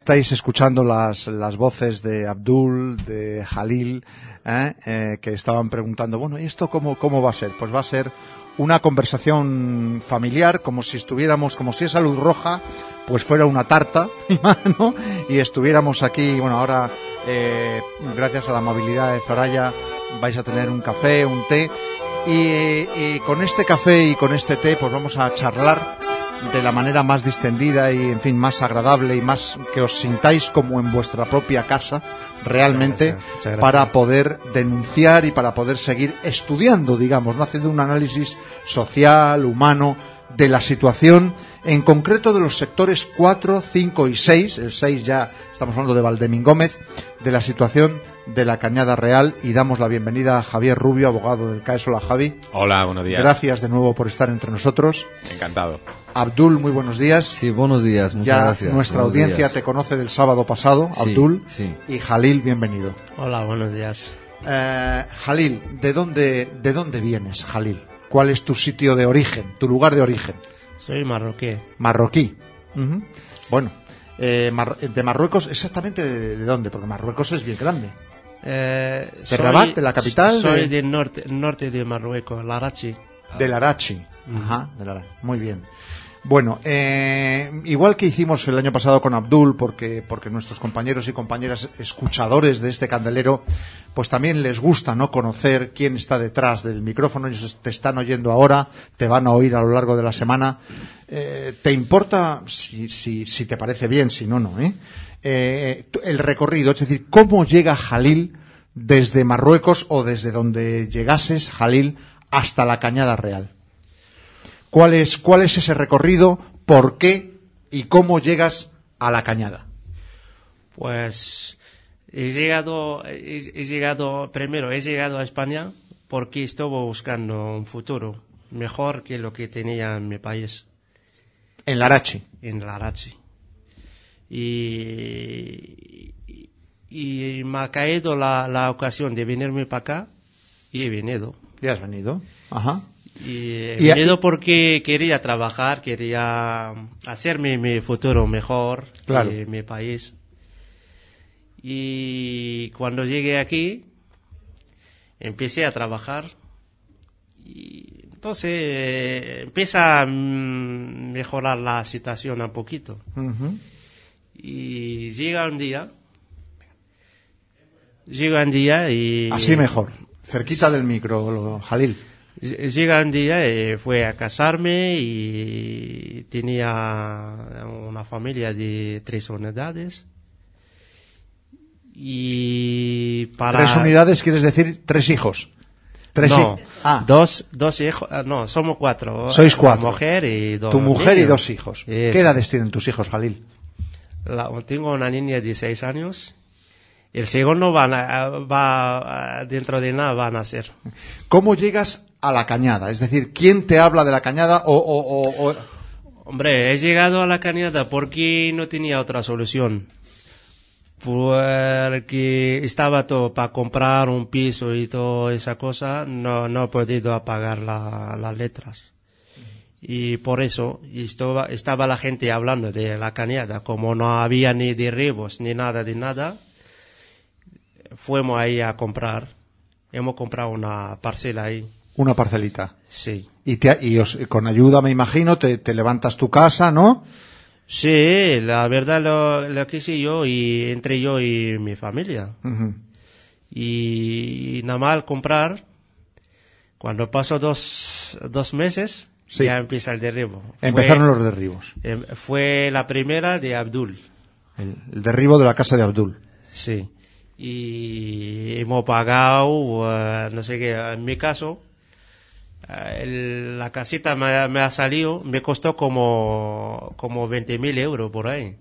Estáis escuchando las voces de Abdul, de Jalil, que estaban preguntando, bueno, ¿y esto cómo va a ser? Pues va a ser una conversación familiar, como si esa luz roja pues fuera una tarta, ¿no? Y estuviéramos aquí, bueno, ahora gracias a la amabilidad de Zoraya vais a tener un café, un té, y con este café y con este té pues vamos a charlar de la manera más distendida y, en fin, más agradable y más que os sintáis como en vuestra propia casa, realmente, muchas gracias. Para poder denunciar y para poder seguir estudiando, digamos, no haciendo un análisis social, humano, de la situación, en concreto de los sectores 4, 5 y 6, el 6 ya estamos hablando de Valdemín Gómez, de la situación de la Cañada Real, y damos la bienvenida a Javier Rubio, abogado del CAES. Hola, Javi. Hola, buenos días. Gracias de nuevo por estar entre nosotros. Encantado. Abdul, muy buenos días. Sí, buenos días, muchas ya gracias. Nuestra buenos audiencia días. te conoce del sábado pasado, Sí, Abdul. sí. Y Jalil, bienvenido. Hola, buenos días. Jalil, ¿de dónde vienes, Jalil? ¿Cuál es tu sitio de origen, tu lugar de origen? Soy marroquí. Marroquí. Uh-huh. Bueno, de Marruecos, ¿exactamente de dónde? Porque Marruecos es bien grande. ¿De Rabat, de la capital? Soy del norte de Marruecos, Larachi. Del Arachi. Ajá, del Arachi. Muy bien. Bueno, igual que hicimos el año pasado con Abdul, porque nuestros compañeros y compañeras escuchadores de este candelero, pues también les gusta, ¿no?, conocer quién está detrás del micrófono. Ellos te están oyendo ahora, te van a oír a lo largo de la semana. ¿Te importa, si te parece bien, si no, no, el recorrido? Es decir, ¿cómo llega Jalil desde Marruecos o desde donde llegases, Jalil, hasta la Cañada Real? ¿Cuál es ese recorrido? ¿Por qué? ¿Y cómo llegas a la Cañada? Pues he llegado a España porque estaba buscando un futuro mejor que lo que tenía en mi país. En Larachi. En Larachi. Y me ha caído la ocasión de venirme para acá y he venido. ¿Y has venido? Ajá. Y he venido porque quería trabajar, quería hacer mi futuro mejor, claro, en mi país. Y cuando llegué aquí, empecé a trabajar y entonces empieza a mejorar la situación un poquito. Uh-huh. Y llega un día y... Así mejor, cerquita del micro, Jalil. Llega un día y fue a casarme y tenía una familia de 3 unidades. Y para... 3 unidades, ¿quieres decir 3 hijos? No, dos hijos, no, somos 4. Sois 4. Una mujer y 2 Tu mujer niños. y 2 hijos. Eso. ¿Qué edades tienen tus hijos, Jalil? Tengo una niña de 6 años. El segundo va dentro de nada va a nacer. ¿Cómo llegas a la Cañada? Es decir, ¿quién te habla de la Cañada o... Hombre, he llegado a la Cañada porque no tenía otra solución. Porque estaba todo para comprar un piso y toda esa cosa, no he podido pagar las letras. Y por eso estaba la gente hablando de la Cañada. Como no había ni derribos ni nada de nada, fuimos ahí a comprar. Hemos comprado una parcela ahí. Una parcelita. Sí. Y con ayuda, me imagino, te levantas tu casa, ¿no? Sí, la verdad lo que hice yo y entre yo y mi familia. Uh-huh. Y nada más al comprar, cuando pasó dos meses, sí, ya empieza el derribo. Empezaron los derribos. Fue la primera de Abdul. El derribo de la casa de Abdul. Sí. Y hemos pagado, no sé qué, en mi caso, la casita me ha salido, me costó como 20.000 euros por ahí.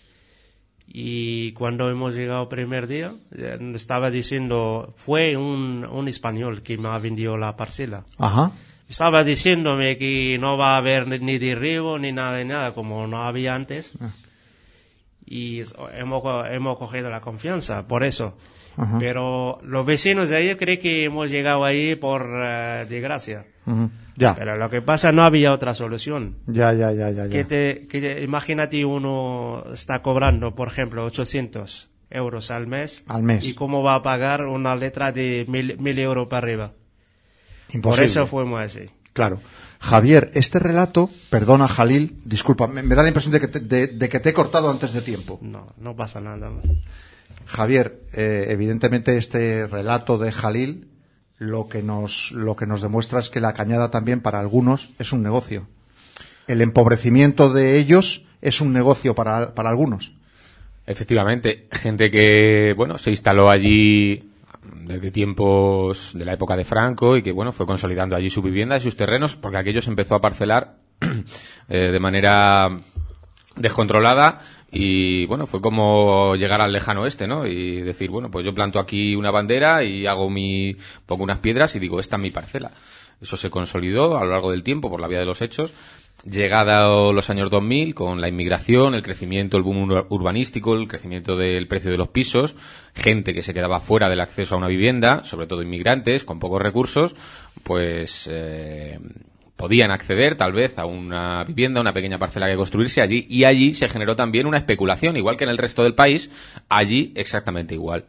Y cuando hemos llegado el primer día, estaba diciendo, fue un español que me ha vendido la parcela. Ajá. Estaba diciéndome que no va a haber ni derribo ni nada de nada, como no había antes. y hemos cogido la confianza, por eso. Ajá. Pero los vecinos de ahí creen que hemos llegado ahí por desgracia. Ya. Pero lo que pasa, no había otra solución. Ya. Imagínate, uno está cobrando, por ejemplo, 800 euros al mes. ¿Y cómo va a pagar una letra de 1.000 euros para arriba? Imposible. Por eso fuimos así. Claro. Javier, este relato, perdona Jalil, disculpa, me da la impresión de que te he cortado antes de tiempo. No pasa nada. Javier, evidentemente este relato de Jalil lo que nos demuestra es que la cañada también para algunos es un negocio. El empobrecimiento de ellos es un negocio para algunos. Efectivamente, gente que, bueno, se instaló allí desde tiempos de la época de Franco y que, bueno, fue consolidando allí su vivienda y sus terrenos, porque aquello se empezó a parcelar de manera descontrolada y, bueno, fue como llegar al lejano oeste, ¿no? Y decir, bueno, pues yo planto aquí una bandera y pongo unas piedras y digo, esta es mi parcela. Eso se consolidó a lo largo del tiempo por la vía de los hechos. Llegado los años 2000, con la inmigración, el crecimiento, el boom urbanístico, el crecimiento del precio de los pisos, gente que se quedaba fuera del acceso a una vivienda, sobre todo inmigrantes con pocos recursos, pues podían acceder tal vez a una vivienda, una pequeña parcela que construirse allí, y allí se generó también una especulación, igual que en el resto del país, allí exactamente igual.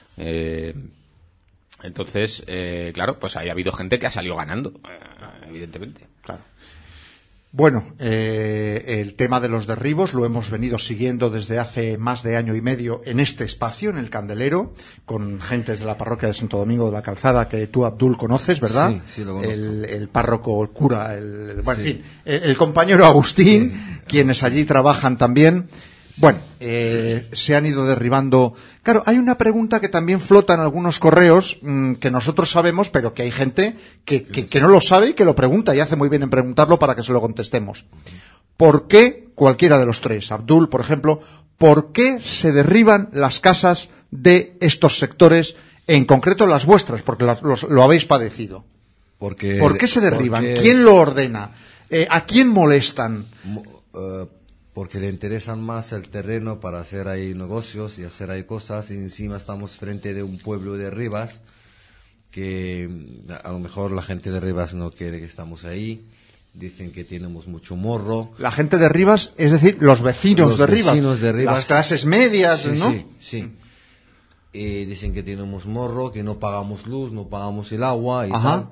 Entonces, claro, pues ahí ha habido gente que ha salido ganando, evidentemente. Claro. Bueno, el tema de los derribos lo hemos venido siguiendo desde hace más de año y medio en este espacio, en el Candelero, con gentes de la parroquia de Santo Domingo de la Calzada que tú, Abdul, conoces, ¿verdad? Sí, lo conozco. El párroco, el cura, en fin, el compañero Agustín, quienes allí trabajan también. Bueno, se han ido derribando. Claro, hay una pregunta que también flota en algunos correos que nosotros sabemos, pero que hay gente que no lo sabe y que lo pregunta, y hace muy bien en preguntarlo para que se lo contestemos. ¿Por qué, cualquiera de los tres, Abdul, por ejemplo, por qué se derriban las casas de estos sectores, en concreto las vuestras, porque lo habéis padecido? ¿Por qué se derriban? ¿Quién lo ordena? ¿A quién molestan? Porque le interesan más el terreno para hacer ahí negocios y hacer ahí cosas, y encima estamos frente de un pueblo de Rivas que a lo mejor la gente de Rivas no quiere que estamos ahí, dicen que tenemos mucho morro. La gente de Rivas, es decir, los vecinos de Rivas, las clases medias, sí, ¿no? Sí. Y dicen que tenemos morro, que no pagamos luz, no pagamos el agua y Ajá. tal.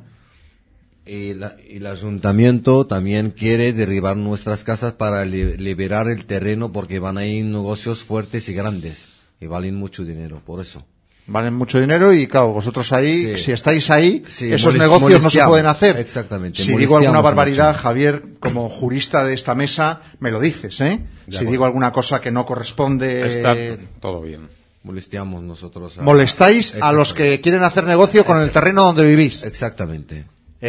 Y el ayuntamiento también quiere derribar nuestras casas para liberar el terreno, porque van a ir negocios fuertes y grandes y valen mucho dinero, por eso. Valen mucho dinero y, claro, vosotros ahí, si estáis ahí, esos molesteamos. negocios no se pueden hacer. Exactamente. Si digo alguna barbaridad, mucho. Javier, como jurista de esta mesa, me lo dices, ¿eh? Si digo alguna cosa que no corresponde... Está todo bien. Molesteamos nosotros. Molestáis a los que quieren hacer negocio con el terreno donde vivís. Exactamente.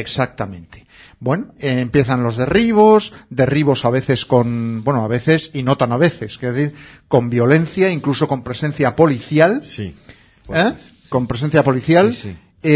Bueno, empiezan los derribos a veces a veces y no tan a veces, es decir, con violencia, incluso con presencia policial. Sí. Con presencia policial. Sí.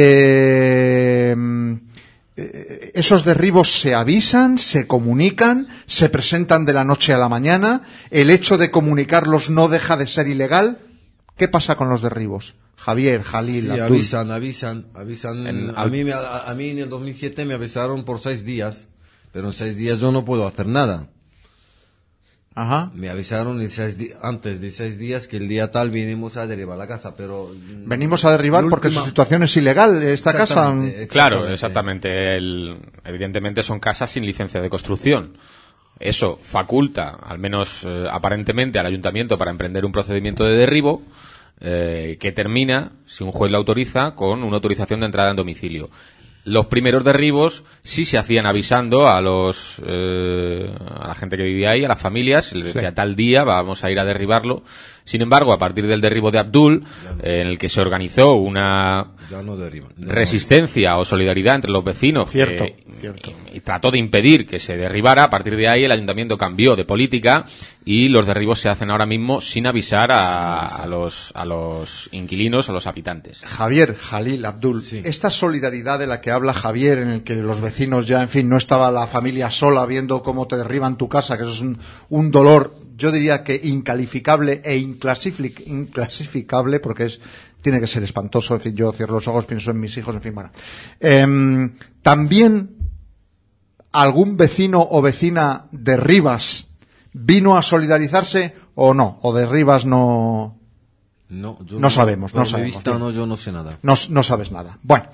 Esos derribos se avisan, se comunican, se presentan de la noche a la mañana. El hecho de comunicarlos no deja de ser ilegal. ¿Qué pasa con los derribos? Javier, Jalil, sí, Abdul. avisan. A mí en el 2007 me avisaron por 6 días, pero en 6 días yo no puedo hacer nada. Ajá. Me avisaron antes de 6 días que el día tal venimos a derribar la casa, pero... Venimos a derribar porque su situación es ilegal, esta casa. Claro, exactamente. Evidentemente son casas sin licencia de construcción. Eso faculta, al menos aparentemente, al ayuntamiento para emprender un procedimiento de derribo que termina, si un juez lo autoriza, con una autorización de entrada en domicilio. Los primeros derribos sí se hacían avisando a la gente que vivía ahí, a las familias, les decía tal día vamos a ir a derribarlo. Sin embargo, a partir del derribo de Abdul, en el que se organizó una resistencia o solidaridad entre los vecinos Cierto. Y trató de impedir que se derribara, a partir de ahí el ayuntamiento cambió de política y los derribos se hacen ahora mismo sin avisar a los inquilinos, a los habitantes. Javier, Jalil, Abdul, esta solidaridad de la que habla Javier, en el que los vecinos ya, en fin, no estaba la familia sola viendo cómo te derriban tu casa, que eso es un dolor yo diría que incalificable e inclasificable, porque tiene que ser espantoso. En fin, yo cierro los ojos, pienso en mis hijos, en fin, bueno. También algún vecino o vecina de Rivas vino a solidarizarse o no, o de Rivas no. No sabemos, no sabemos. Vista, yo no sé nada. No sabes nada. Bueno,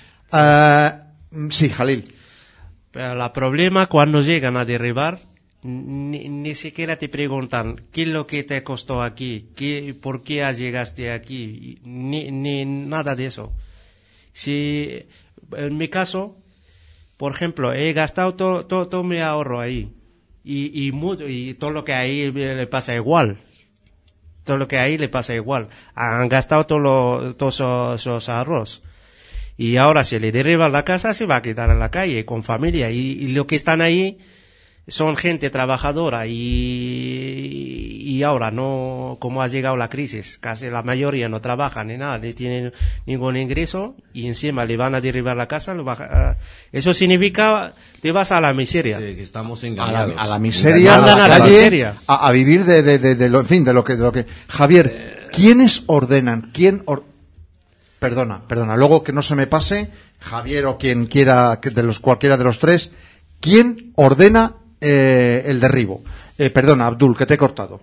sí, Jalil. Pero el problema cuando llegan a derribar, ni siquiera te preguntan qué es lo que te costó aquí, por qué llegaste aquí, ni nada de eso. Si en mi caso, por ejemplo, he gastado todo mi ahorro ahí y todo lo que ahí le pasa igual. Todo lo que ahí le pasa igual. Han gastado todos esos ahorros. Y ahora si le derriban la casa, se va a quedar en la calle con familia. Y lo que están ahí son gente trabajadora. Y ahora no, como ha llegado la crisis, casi la mayoría no trabajan ni nada, ni tienen ningún ingreso. Y encima le van a derribar la casa. Eso significa, te vas a la miseria. Sí, que estamos engañados. A la miseria, a la miseria. A vivir de lo, en fin, de lo que. Javier, ¿quiénes ordenan? Perdona, luego que no se me pase, Javier o quien quiera, cualquiera de los tres, ¿quién ordena el derribo? Perdona, Abdul, que te he cortado.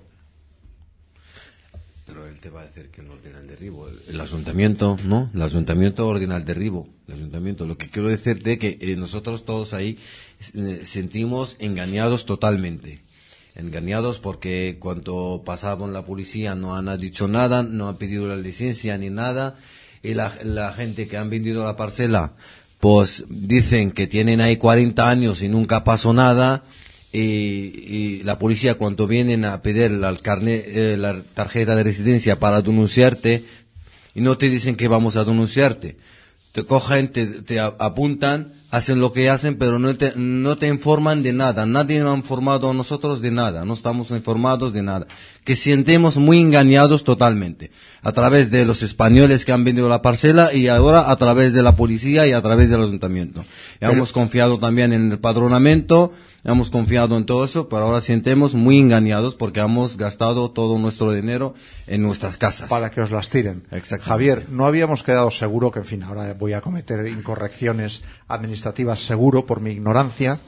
Pero él te va a decir que no ordena el derribo. El ayuntamiento, ¿no? El ayuntamiento ordena el derribo. El ayuntamiento. Lo que quiero decirte es que nosotros todos ahí sentimos engañados totalmente. Engañados porque cuando pasaban la policía no han dicho nada, no han pedido la licencia ni nada. Y la gente que han vendido la parcela, pues dicen que tienen ahí 40 años y nunca pasó nada. Y la policía cuando vienen a pedir la tarjeta de residencia para denunciarte, y no te dicen que vamos a denunciarte. Te cogen, te apuntan, hacen lo que hacen, pero no te informan de nada. Nadie nos ha informado a nosotros de nada. No estamos informados de nada. Que sentimos muy engañados totalmente. A través de los españoles que han vendido la parcela y ahora a través de la policía y a través del ayuntamiento. Hemos confiado también en el padronamiento, hemos confiado en todo eso, pero ahora sentimos muy engañados porque hemos gastado todo nuestro dinero en nuestras casas. Para que os las tiren. Exactamente. Javier, no habíamos quedado seguro, que en fin, ahora voy a cometer incorrecciones administrativas seguro por mi ignorancia.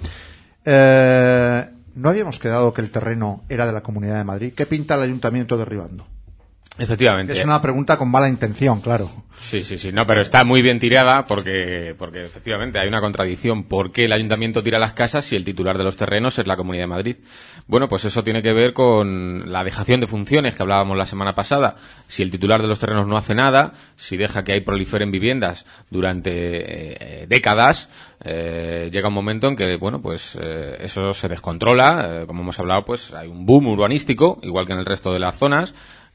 No habíamos quedado que el terreno era de la Comunidad de Madrid. ¿Qué pinta el ayuntamiento derribando? Efectivamente. Es una pregunta con mala intención, claro. Sí, no, pero está muy bien tirada porque efectivamente hay una contradicción. ¿Por qué el ayuntamiento tira las casas si el titular de los terrenos es la Comunidad de Madrid? Bueno, pues eso tiene que ver con la dejación de funciones que hablábamos la semana pasada. Si el titular de los terrenos no hace nada, si deja que ahí proliferen viviendas durante décadas, llega un momento en que, bueno, pues eso se descontrola. Como hemos hablado, pues hay un boom urbanístico, igual que en el resto de las zonas.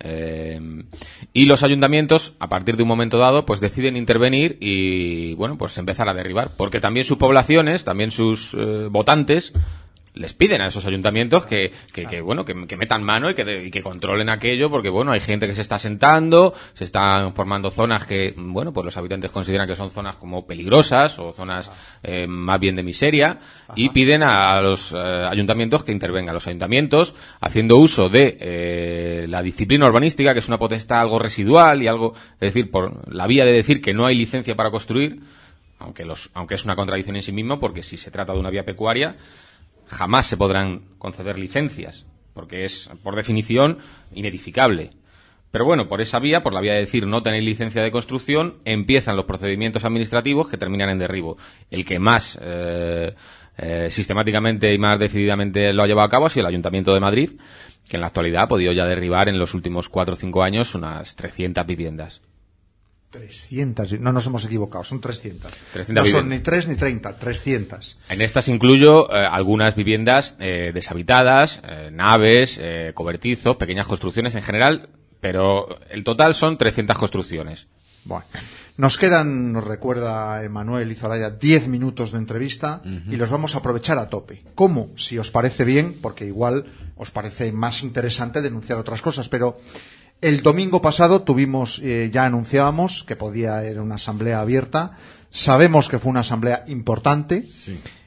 Y los ayuntamientos, a partir de un momento dado, pues deciden intervenir y, bueno, pues empezar a derribar, porque también sus poblaciones, también sus votantes les piden a esos ayuntamientos que metan mano y que controlen aquello, porque bueno, hay gente que se está asentando, se están formando zonas que, bueno, pues los habitantes consideran que son zonas como peligrosas o zonas más bien de miseria. Ajá. Y piden a los ayuntamientos que intervengan. Los ayuntamientos, haciendo uso de la disciplina urbanística, que es una potestad algo residual y algo, es decir, por la vía de decir que no hay licencia para construir, aunque es una contradicción en sí mismo, porque si se trata de una vía pecuaria, jamás se podrán conceder licencias, porque es, por definición, inedificable. Pero bueno, por esa vía, por la vía de decir no tenéis licencia de construcción, empiezan los procedimientos administrativos que terminan en derribo. El que más sistemáticamente y más decididamente lo ha llevado a cabo ha sido el Ayuntamiento de Madrid, que en la actualidad ha podido ya derribar en los últimos 4 o 5 años unas 300 viviendas. 300, no nos hemos equivocado, son 300. No son ni 3 ni 30, 300. En estas incluyo algunas viviendas deshabitadas, naves, cobertizos, pequeñas construcciones en general, pero el total son 300 construcciones. Bueno, nos quedan, nos recuerda Emanuel Izolaya, 10 minutos de entrevista y los vamos a aprovechar a tope. ¿Cómo? Si os parece bien, porque igual os parece más interesante denunciar otras cosas, pero el domingo pasado tuvimos, ya anunciábamos que podía ir una asamblea abierta. Sabemos que fue una asamblea importante. Sí.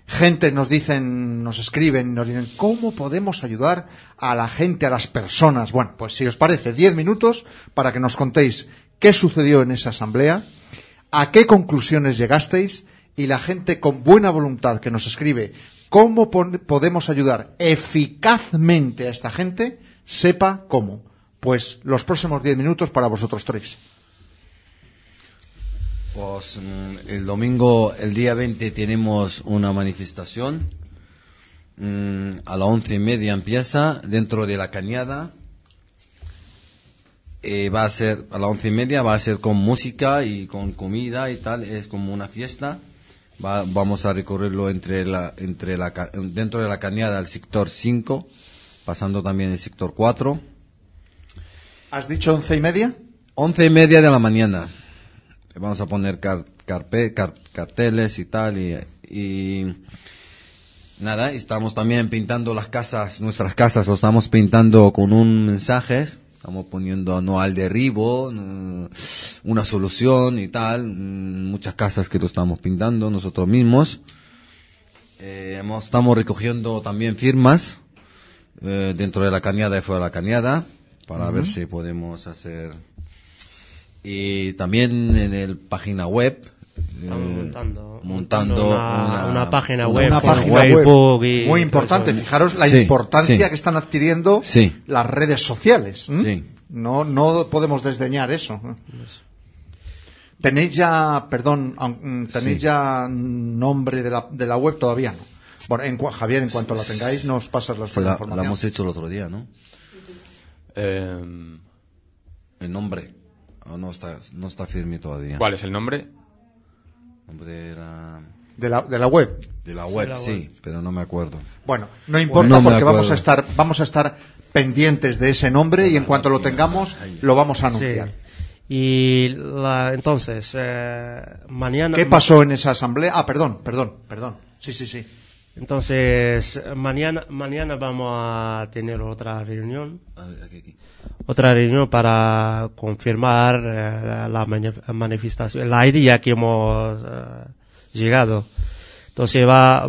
Gente nos escriben, nos dicen, ¿cómo podemos ayudar a la gente, a las personas? Bueno, pues si os parece, 10 minutos para que nos contéis qué sucedió en esa asamblea, a qué conclusiones llegasteis, y la gente con buena voluntad que nos escribe cómo podemos ayudar eficazmente a esta gente, sepa cómo. Pues los próximos 10 minutos para vosotros tres. Pues el domingo, el día 20, tenemos una manifestación. A las 11:30 empieza dentro de la Cañada. Va a ser a las 11:30, va a ser con música y con comida y tal. Es como una fiesta. Vamos a recorrerlo dentro de la Cañada, el sector 5, pasando también el sector 4. ¿Has dicho 11:30? 11:30 de la mañana. Vamos a poner carteles y tal, y nada, estamos también pintando las casas, nuestras casas, lo estamos pintando con un mensaje, estamos poniendo no al derribo, una solución y tal, muchas casas que lo estamos pintando nosotros mismos. Estamos recogiendo también firmas dentro de la Cañada y fuera de la Cañada, para ver si podemos hacer. Y también en el página web montando una página web, una página Facebook web muy importante. Fijaros la importancia que están adquiriendo las redes sociales. Sí. No podemos desdeñar eso. Tenéis ya, tenéis ya nombre de la web, todavía no. Bueno, Javier, en cuanto la tengáis, nos pasas la información. La hemos hecho el otro día, ¿no? El nombre. No está firme todavía. ¿Cuál es el nombre? Nombre era... de la web. De la web, sí, pero no me acuerdo. Bueno, no importa, porque vamos a estar pendientes de ese nombre, y en cuanto lo tengamos lo vamos a anunciar. Sí. Y entonces mañana. ¿Qué pasó en esa asamblea? Perdón. Sí. Entonces mañana vamos a tener otra reunión. Aquí. Otra reunión para confirmar la manifestación, la idea que hemos llegado. Entonces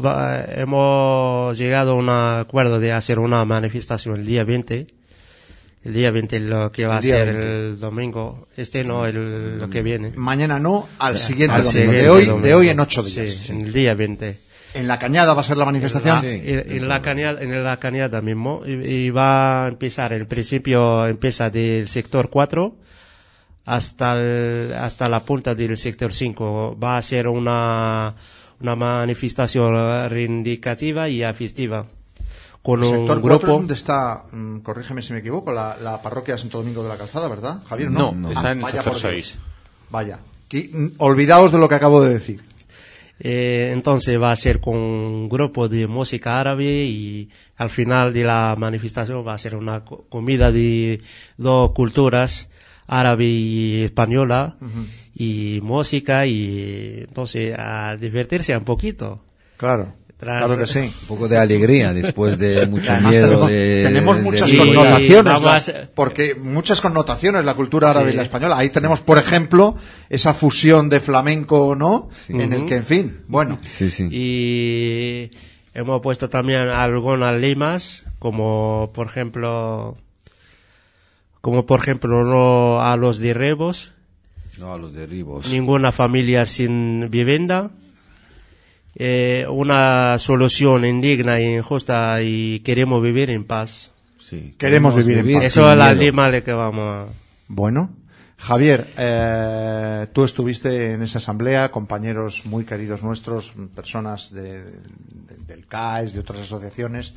hemos llegado a un acuerdo de hacer una manifestación el día 20. El día 20 lo que va a ser el domingo. Lo que viene. Mañana no, al siguiente domingo. De hoy en 8 días. Sí, en el día 20. ¿En la Cañada va a ser la manifestación? En la Cañada mismo, y va a empezar, el principio empieza del sector 4 hasta la punta del sector 5. Va a ser una manifestación reivindicativa y festiva. Con el sector un 4 grupo. es donde está, corrígeme si me equivoco, la parroquia de Santo Domingo de la Calzada, ¿verdad, Javier? No, está en el sector 6. Vaya, olvidaos de lo que acabo de decir. Entonces va a ser con un grupo de música árabe, y al final de la manifestación va a ser una comida de dos culturas, árabe y española, y música, y entonces a divertirse un poquito. Claro que sí. Un poco de alegría después de mucho miedo. Tenemos muchas connotaciones, porque muchas connotaciones la cultura árabe y la española. Ahí tenemos, por ejemplo, esa fusión de flamenco, ¿no? Sí. En el que, en fin, bueno. Sí. Y hemos puesto también algunas lemas, como por ejemplo no a los derribos. No a los derribos. Ninguna familia sin vivienda. Una solución indigna e injusta, y queremos vivir en paz. Sí, queremos vivir en paz. Eso es la lema que vamos a... Bueno, Javier, tú estuviste en esa asamblea, compañeros muy queridos nuestros, personas del CAES, de otras asociaciones.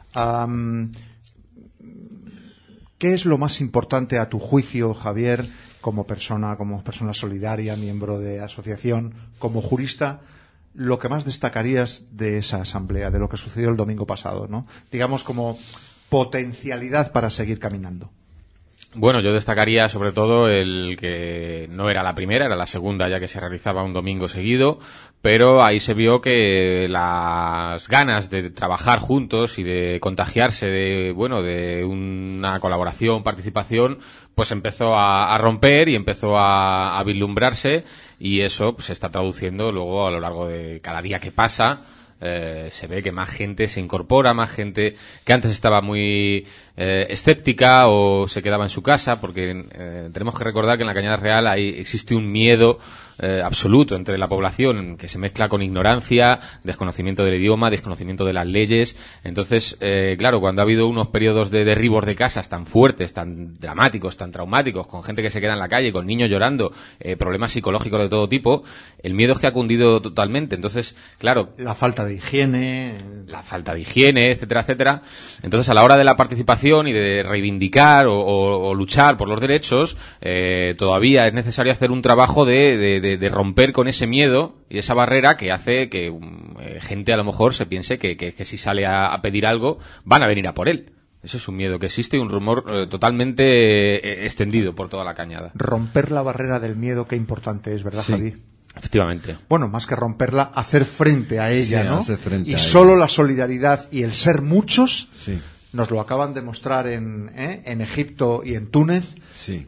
¿Qué es lo más importante a tu juicio, Javier, como persona solidaria, miembro de asociación, como jurista? Lo que más destacarías de esa asamblea, de lo que sucedió el domingo pasado, ¿no? Digamos, como potencialidad para seguir caminando. Bueno, yo destacaría sobre todo el que no era la primera, era la segunda ya que se realizaba un domingo seguido, pero ahí se vio que las ganas de trabajar juntos y de contagiarse de una colaboración, participación, pues empezó a romper y empezó a vislumbrarse, y eso pues, se está traduciendo luego a lo largo de cada día que pasa se ve que más gente se incorpora, más gente que antes estaba muy escéptica o se quedaba en su casa, porque tenemos que recordar que en la Cañada Real existe un miedo absoluto entre la población que se mezcla con ignorancia, desconocimiento del idioma, desconocimiento de las leyes. Entonces, claro, cuando ha habido unos periodos de derribos de casas tan fuertes, tan dramáticos, tan traumáticos, con gente que se queda en la calle, con niños llorando, problemas psicológicos de todo tipo, el miedo es que ha cundido totalmente. Entonces, claro, la falta de higiene, etcétera, etcétera. Entonces, a la hora de la participación y de reivindicar o luchar por los derechos, todavía es necesario hacer un trabajo de romper con ese miedo y esa barrera que hace que gente a lo mejor se piense que si sale a pedir algo van a venir a por él. Eso es un miedo que existe y un rumor totalmente extendido por toda la Cañada. Romper la barrera del miedo, qué importante es, ¿verdad, sí. Javi? Efectivamente. Bueno, más que romperla, hacer frente a ella, Sí, ¿no? hacer frente y a solo ella. la solidaridad y el ser muchos Sí. nos lo acaban de mostrar en Egipto y en Túnez. Sí.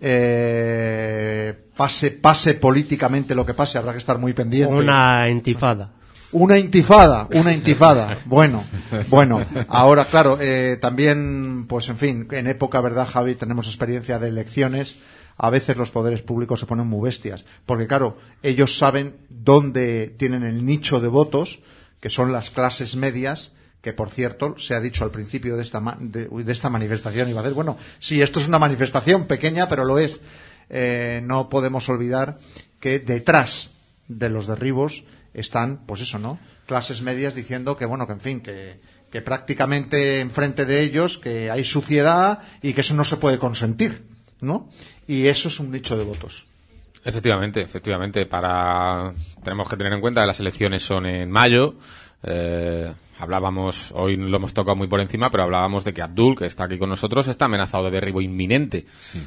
Pase políticamente lo que pase, habrá que estar muy pendiente. Una intifada. Una intifada. Bueno, ahora, claro, también, pues en fin, en época, ¿verdad, Javi? Tenemos experiencia de elecciones. A veces los poderes públicos se ponen muy bestias, porque claro, ellos saben dónde tienen el nicho de votos, que son las clases medias, que por cierto, se ha dicho al principio de esta manifestación, iba a decir, bueno, sí, esto es una manifestación pequeña, pero lo es. No podemos olvidar que detrás de los derribos están, pues eso, ¿no? Clases medias diciendo que, bueno, que en fin, que prácticamente enfrente de ellos que hay suciedad y que eso no se puede consentir, ¿no? Y eso es un nicho de votos. Efectivamente. Tenemos que tener en cuenta que las elecciones son en mayo. Hablábamos, hoy lo hemos tocado muy por encima, pero hablábamos de que Abdul, que está aquí con nosotros, está amenazado de derribo inminente. Sí.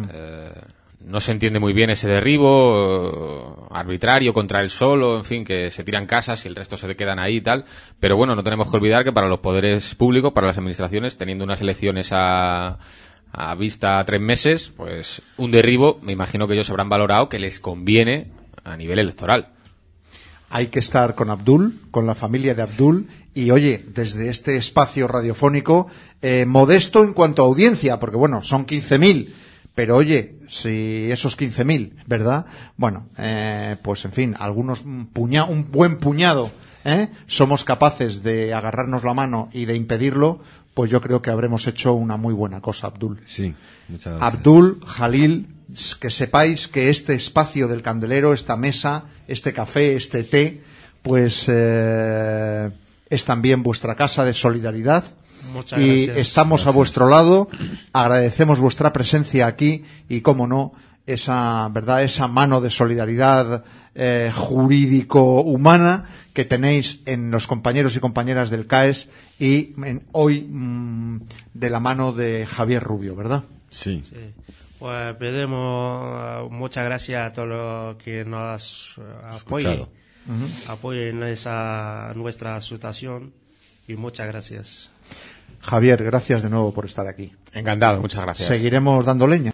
No se entiende muy bien ese derribo arbitrario contra él solo, en fin, que se tiran casas y el resto se quedan ahí y tal. Pero bueno, no tenemos que olvidar que para los poderes públicos, para las administraciones, teniendo unas elecciones a vista 3 meses, pues un derribo, me imagino que ellos habrán valorado que les conviene a nivel electoral. Hay que estar con Abdul, con la familia de Abdul, y oye, desde este espacio radiofónico, modesto en cuanto a audiencia, porque bueno, son 15.000, pero oye, si esos 15.000, ¿verdad? Bueno, pues en fin, un buen puñado, somos capaces de agarrarnos la mano y de impedirlo, pues yo creo que habremos hecho una muy buena cosa, Abdul. Sí, muchas gracias. Abdul, Jalil, que sepáis que este espacio del Candelero, esta mesa, este café, este té, pues es también vuestra casa de solidaridad. Muchas y gracias. estamos a vuestro lado, agradecemos vuestra presencia aquí y, cómo no, esa mano de solidaridad jurídico-humana que tenéis en los compañeros y compañeras del CAES y hoy de la mano de Javier Rubio, ¿verdad? Sí. Sí. Pues pedimos muchas gracias a todos los que nos apoyen en nuestra situación y muchas gracias. Javier, gracias de nuevo por estar aquí. Encantado, muchas gracias. Seguiremos dando leña.